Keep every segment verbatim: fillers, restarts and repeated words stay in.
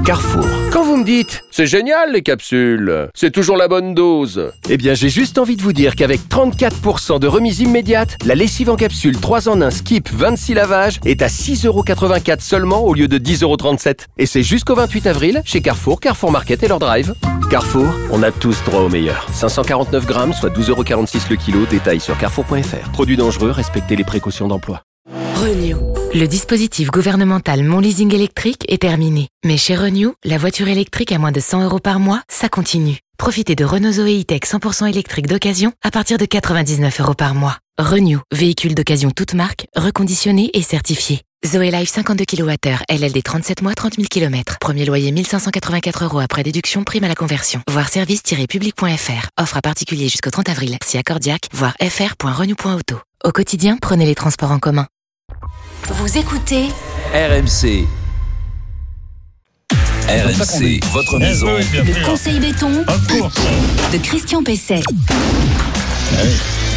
Carrefour. Quand vous me dites « C'est génial les capsules, c'est toujours la bonne dose », eh bien j'ai juste envie de vous dire qu'avec trente-quatre pour cent de remise immédiate, la lessive en capsule trois en un Skip vingt-six lavages est à six euros quatre-vingt-quatre seulement au lieu de dix euros trente-sept. Et c'est jusqu'au vingt-huit avril chez Carrefour, Carrefour Market et leur drive. Carrefour, on a tous droit au meilleur. cinq cent quarante-neuf grammes, soit douze euros quarante-six le kilo. Détail sur carrefour point f r. Produit dangereux, respectez les précautions d'emploi. Renew. Le dispositif gouvernemental Mon Leasing électrique est terminé. Mais chez Renew, la voiture électrique à moins de cent euros par mois, ça continue. Profitez de Renault Zoé E-Tech cent pour cent électrique d'occasion à partir de quatre-vingt-dix-neuf euros par mois. Renew, véhicule d'occasion toute marque, reconditionné et certifié. Zoé Life cinquante-deux kilowattheures, L L D trente-sept mois, trente mille kilomètres. Premier loyer mille cinq cent quatre-vingt-quatre euros après déduction, prime à la conversion. Voir service tiret public point f r. Offre à particulier jusqu'au trente avril. Si accordiaque, voir f r point renew point auto. Au quotidien, prenez les transports en commun. Vous écoutez R M C. R M C, votre maison. Le conseil béton de Christian Pesset. Oui.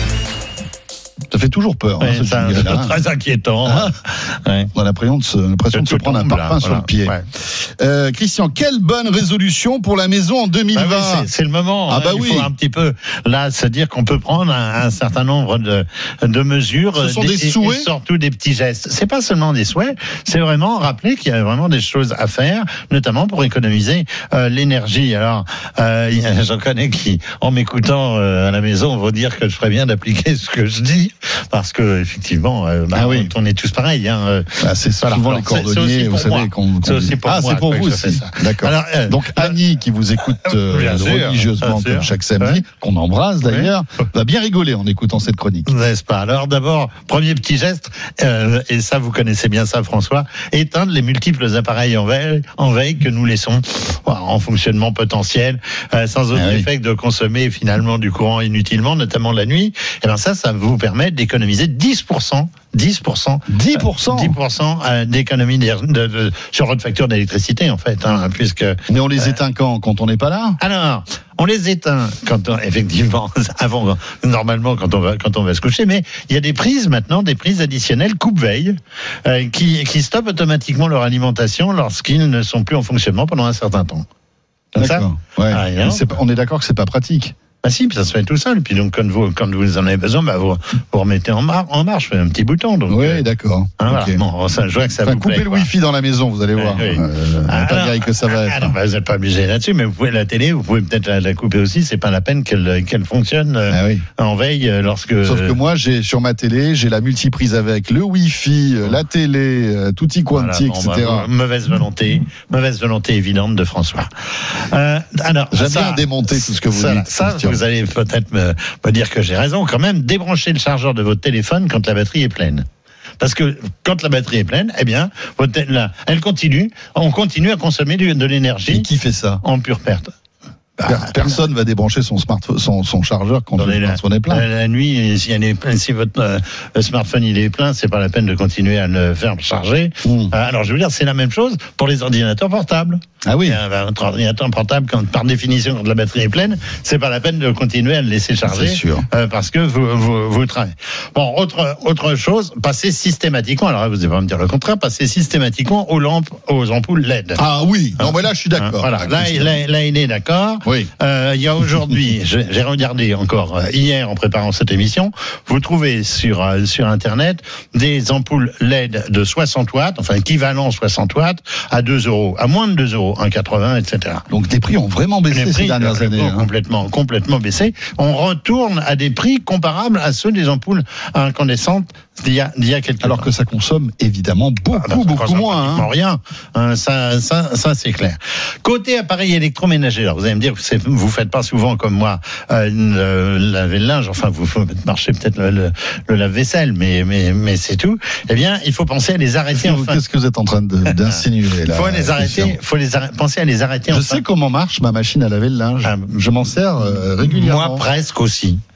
Ça fait toujours peur. Ouais, hein, ça, c'est très inquiétant. Ah, ouais. On a l'impression de se, l'impression de se prendre un parpaing sur le pied. Ouais. Euh, Christian, quelle bonne résolution pour la maison en deux mille vingt. Bah oui, c'est, c'est le moment. Ah bah hein, il oui. faut un petit peu là se dire qu'on peut prendre un, un certain nombre de, de mesures. Ce sont des, des souhaits, et surtout des petits gestes. C'est pas seulement des souhaits, c'est vraiment rappeler qu'il y a vraiment des choses à faire, notamment pour économiser euh, l'énergie. Alors, euh, j'en connais qui, en m'écoutant euh, à la maison, vont dire que je ferais bien d'appliquer ce que je dis. Parce que effectivement, euh, bah, ah oui. on est tous pareils. Hein. Bah, c'est souvent voilà. les cordonniers, vous savez. Qu'on, qu'on c'est aussi pour ah, moi. c'est pour vous aussi. D'accord. Alors, euh, Donc Annie, qui vous écoute euh, religieusement sûr, comme chaque samedi, ouais. qu'on embrasse d'ailleurs, ouais. va bien rigoler en écoutant cette chronique. N'est-ce pas? Alors d'abord, premier petit geste, euh, et ça vous connaissez bien ça, François, éteindre les multiples appareils en veille, en veille que nous laissons en fonctionnement potentiel, euh, sans autre ah, effet oui. que de consommer finalement du courant inutilement, notamment la nuit. Et bien ça, ça vous permet d'économiser dix pour cent, dix pour cent, dix pour cent, dix pour cent d'économie de, de, de, sur votre facture d'électricité en fait, hein, puisque. Mais on les euh, éteint quand quand on n'est pas là. Alors, on les éteint quand on, effectivement avant normalement quand on va quand on va se coucher. Mais il y a des prises maintenant, des prises additionnelles coupe-veille euh, qui qui stoppent automatiquement leur alimentation lorsqu'ils ne sont plus en fonctionnement pendant un certain temps. Comme D'accord. Ça ouais. Ah, c'est pas, on est d'accord que c'est pas pratique. Ah si, ça se fait tout seul. Puis donc quand vous quand vous en avez besoin, bah vous vous remettez en, mar- en marche, un petit bouton. Donc oui, euh, d'accord. Hein, okay. voilà. Bon, ça, je vois que ça enfin, vous plaît. Coupez le wifi dans la maison, vous allez voir. Oui, oui. Euh, ah, pas dire que ça va être. Ah, non, bah, vous n'êtes pas obligé là-dessus, mais vous pouvez la télé, vous pouvez peut-être la, la couper aussi. C'est pas la peine qu'elle qu'elle fonctionne euh, ah, oui. en veille euh, lorsque. Sauf que moi, j'ai sur ma télé, j'ai la multiprise avec le wifi, euh, la télé, euh, tutti quanti, voilà, bon, et cetera. Bah, mauvaise volonté, mauvaise volonté évidente de François. Euh, alors, j'aime ça, bien démonter tout ce que vous ça, dites. Ça, Christian. Vous allez peut-être me, me dire que j'ai raison quand même, débranchez le chargeur de votre téléphone quand la batterie est pleine. Parce que quand la batterie est pleine, eh bien, votre, là, elle continue, on continue à consommer de, de l'énergie. Et qui fait ça? En pure perte. Bah, personne va débrancher son smartphone, son, son chargeur quand le smartphone est plein. La, la nuit, si, elle est pleine, si votre euh, smartphone il est plein, c'est pas la peine de continuer à le faire charger. Mmh. Euh, alors je veux dire, c'est la même chose pour les ordinateurs portables. Ah oui. Euh, bah, votre ordinateur portable, quand, par définition, quand la batterie est pleine, c'est pas la peine de continuer à le laisser charger. C'est sûr. Euh, parce que vous, vous, vous travaillez. Bon, autre autre chose, passez systématiquement. Alors vous allez pas me dire le contraire, passez systématiquement aux lampes, aux ampoules L E D. Ah oui. Non, mais là je suis d'accord. Voilà. Là, là, là, il est d'accord. Oui. Euh, il y a aujourd'hui, j'ai regardé encore euh, hier en préparant cette émission, vous trouvez sur euh, sur internet des ampoules L E D de soixante watts, enfin équivalent soixante watts, à deux euros, à moins de deux euros, un quatre-vingts, et cetera. Donc des prix ont vraiment baissé les ces dernières euh, années. Hein. Complètement, complètement baissé. On retourne à des prix comparables à ceux des ampoules incandescentes d'il y a, d'il y a quelques Alors temps. que ça consomme évidemment beaucoup, ah, bah, beaucoup moins. Hein. Rien. Hein, ça, ça, ça, c'est clair. Côté appareil électroménager, alors vous allez me dire, c'est, vous faites pas souvent comme moi euh, le, laver le linge. Enfin, vous faites marcher peut-être le, le, le lave-vaisselle, mais, mais, mais c'est tout. Eh bien, il faut penser à les arrêter. Qu'est-ce, enfin. Qu'est-ce que vous êtes en train de, d'insinuer là? Il faut les arrêter. Faut les arrêter, penser à les arrêter. Je enfin. sais comment marche ma machine à laver le linge. Ah, je m'en sers euh, régulièrement. Moi, presque aussi.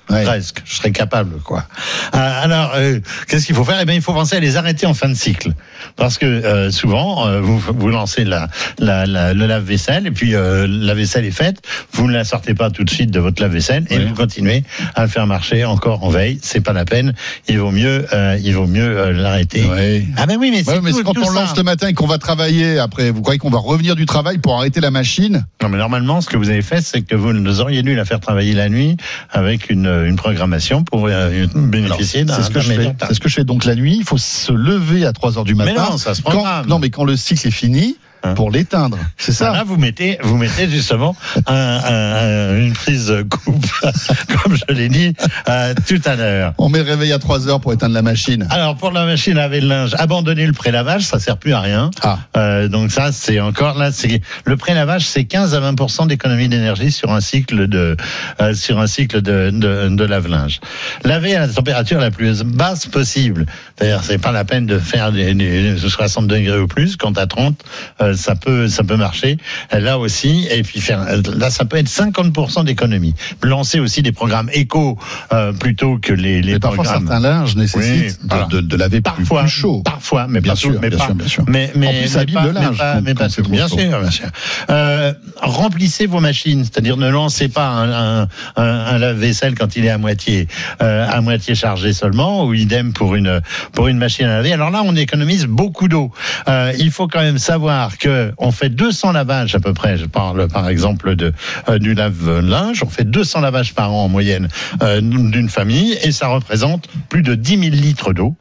Ouais. Presque. Je serais capable, quoi. Euh, alors, euh, qu'est-ce qu'il faut faire? Eh bien, il faut penser à les arrêter en fin de cycle. Parce que euh, souvent, euh, vous, vous lancez la, la, la, le lave-vaisselle, et puis euh, la vaisselle est faite, vous ne la sortez pas tout de suite de votre lave-vaisselle, et oui. vous continuez à le faire marcher encore en veille. C'est pas la peine. Il vaut mieux, euh, il vaut mieux euh, l'arrêter. Oui. Ah ben oui, mais c'est, ouais, mais tout, c'est quand tout on ça. lance le matin et qu'on va travailler, après, vous croyez qu'on va revenir du travail pour arrêter la machine? Non, mais normalement, ce que vous avez fait, c'est que vous nous auriez dû la faire travailler la nuit avec une, une programmation pour euh, bénéficier Alors, d'un. C'est ce que je fais. C'est ce que je fais. Donc la nuit, il faut se lever à trois heures du matin. Mais non, ça se programme. Quand, non, mais quand le cycle est fini, pour l'éteindre, c'est ça. Là, vous mettez, vous mettez justement un, un, une prise coupe, comme je l'ai dit euh, tout à l'heure. On met le réveil à trois heures pour éteindre la machine. Alors pour la machine à laver le linge, abandonner le pré-lavage, ça sert plus à rien. Ah. Euh, donc ça, c'est encore là, c'est le pré-lavage, c'est quinze à vingt pour cent d'économie d'énergie sur un cycle de euh, sur un cycle de, de, de lave-linge. Laver à la température la plus basse possible. C'est-à-dire, c'est pas la peine de faire des, des soixante degrés ou plus. Quand à trente, euh, ça peut ça peut marcher là aussi, et puis faire là ça peut être cinquante pour cent d'économie. Lancer aussi des programmes éco euh, plutôt que les les mais parfois programmes. Certains linges nécessitent oui, voilà. de, de, de laver parfois, plus, plus chaud. Parfois, mais bien pas sûr, tout, mais bien pas, sûr, bien sûr. Mais mais en plus, ça abîme le linge. Pas, quand, mais pas quand tout, bien sûr, bien sûr. Euh, remplissez vos machines, c'est-à-dire ne lancez pas un, un, un, un lave-vaisselle quand il est à moitié euh, à moitié chargé seulement, ou idem pour une pour une machine à laver. Alors là, on économise beaucoup d'eau. Euh, il faut quand même savoir que on fait deux cents lavages à peu près. Je parle par exemple de euh, du lave-linge. On fait deux cents lavages par an en moyenne euh, d'une famille, et ça représente plus de dix mille litres d'eau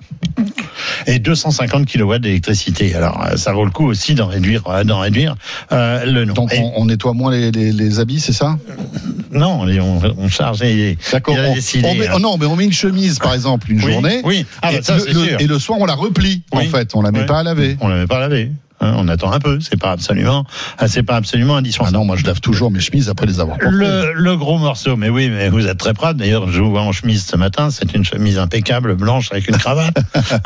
et deux cent cinquante kilowatts d'électricité. Alors ça vaut le coup aussi d'en réduire d'en réduire euh, le nombre. Donc on, on nettoie moins les, les, les habits, c'est ça? Non, on, on charge. Et, D'accord. On, décidé, on met, oh non, mais on met une chemise par exemple une oui, journée. Oui. Ah, bah, et, ça, le, c'est le, sûr. et le soir on la replie. Oui. En fait, on la met oui. pas à laver. On la met pas à laver. Hein, on attend un peu, c'est pas absolument, c'est pas absolument indispensable. Ah non, moi je lave toujours mes chemises après les avoir portées. Le, le gros morceau, mais oui, mais vous êtes très proud. D'ailleurs, je vous vois en chemise ce matin, c'est une chemise impeccable, blanche avec une cravate.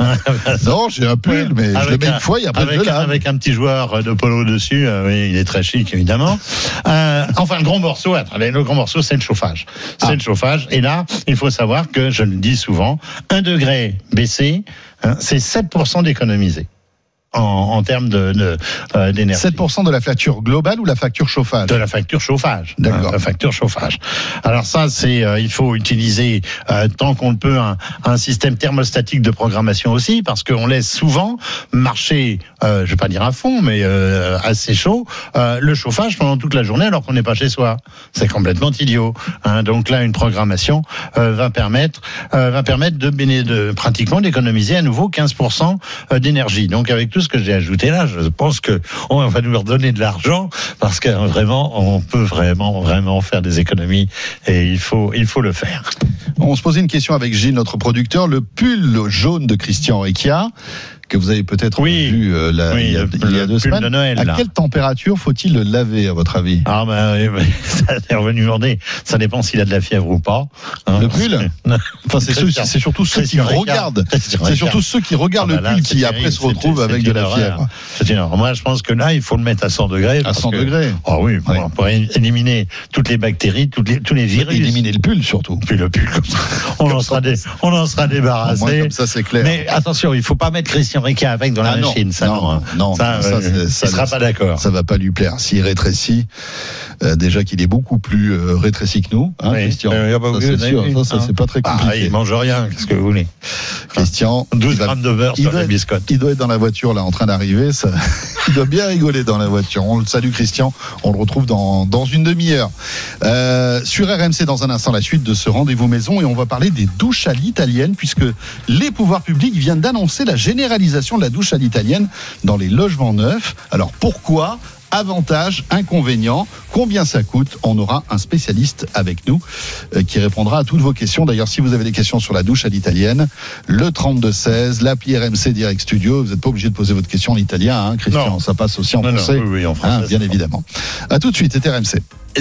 Non, j'ai un pull, mais avec je le mets un, une fois et après avec, je le lave. Avec un petit joueur de polo dessus, euh, oui, il est très chic évidemment. Euh, enfin, le gros morceau, attendez, le grand morceau, c'est le chauffage. C'est ah. le chauffage. Et là, il faut savoir que je le dis souvent, un degré baissé, hein, c'est sept pour cent d'économiser. En, en termes de, de euh, d'énergie. sept pour cent de la facture globale ou la facture chauffage? De la facture chauffage. D'accord. Hein, la facture chauffage. Alors ça, c'est euh, il faut utiliser euh, tant qu'on le peut un, un système thermostatique de programmation aussi, parce qu'on laisse souvent marcher, euh, je vais pas dire à fond, mais euh, assez chaud, euh, le chauffage pendant toute la journée alors qu'on n'est pas chez soi. C'est complètement idiot. Hein, donc là, une programmation euh, va permettre euh, va permettre de, de pratiquement d'économiser à nouveau quinze pour cent d'énergie. Donc avec tout ce que j'ai ajouté là, je pense que on va nous redonner de l'argent, parce que vraiment, on peut vraiment, vraiment faire des économies, et il faut, il faut le faire. On se posait une question avec Gilles, notre producteur. Le pull jaune de Christian Rekia, que vous avez peut-être oui, vu euh, là, oui, il y a, le, il y a deux pull semaines. De Noël, à là. Quelle température faut-il le laver, à votre avis? Ah ben, oui, ça est revenu demander. Ça dépend s'il a de la fièvre ou pas. Hein, le pull. Enfin, c'est, ceux, c'est surtout ceux qui regardent. C'est surtout ceux qui regardent ah ben là, le pull qui après se retrouvent avec de la fièvre. C'est une Moi, je pense que là, il faut le mettre à cent degrés. À cent degrés. Ah oh oui, pour, oui, pour éliminer toutes les bactéries, toutes les, tous les virus. Éliminer le pull surtout. Puis le pull, comme ça, on en sera, dé, on en sera débarrassé. Bon, comme ça, c'est clair. Mais attention, il faut pas mettre Christian Rekia avec dans la ah machine. Non, ça, non, non, non, ça, ça, euh, ça il sera pas d'accord. Ça va pas lui plaire. S'il rétrécit, euh, déjà qu'il est beaucoup plus euh, rétréci que nous, hein, oui, Christian. Euh, ça, c'est sûr. Ça, ça, c'est pas très compliqué. Ah, il mange rien. Qu'est-ce que vous voulez? Christian, douze grammes de beurre sur la biscotte. Il doit être dans la voiture là, en train d'arriver. Ça, il doit bien rigoler dans la voiture. On le salue, Christian. On le retrouve dans dans une demi-heure. Euh, sur R M C, dans un instant, la suite de ce rendez-vous maison, et on va parler des douches à l'italienne, puisque les pouvoirs publics viennent d'annoncer la généralisation de la douche à l'italienne dans les logements neufs. Alors pourquoi? Avantages, inconvénients, combien ça coûte? On aura un spécialiste avec nous euh, qui répondra à toutes vos questions. D'ailleurs, si vous avez des questions sur la douche à l'italienne, le trente-deux seize, l'appli R M C Direct Studio, vous n'êtes pas obligé de poser votre question en italien, hein, Christian, non. Ça passe aussi en non, français, non, oui, oui, en français hein, bien évidemment. À tout de suite, c'est R M C.